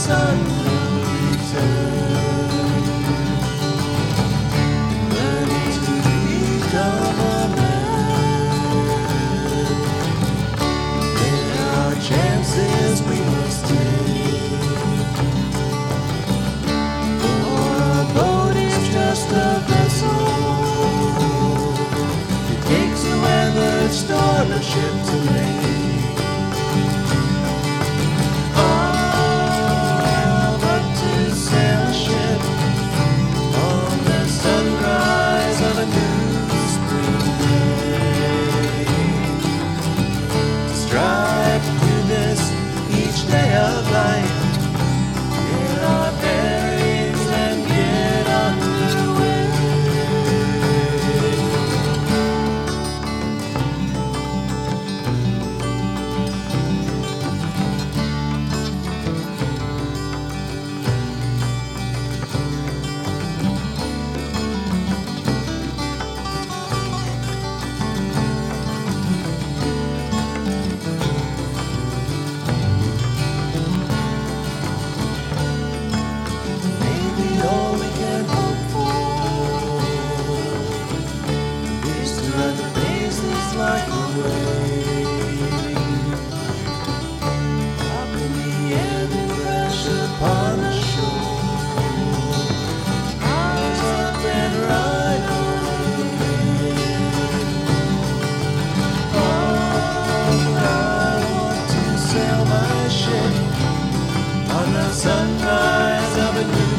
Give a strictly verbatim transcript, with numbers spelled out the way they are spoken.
sun will return. Learning to become a man. There are chances we must take. For a boat is just a vessel. It takes a weathered storm a ship to make. Like a wave, up in the air and crash upon the shore. Rise up and ride away. Oh, I want to sail my ship on the sunrise of a new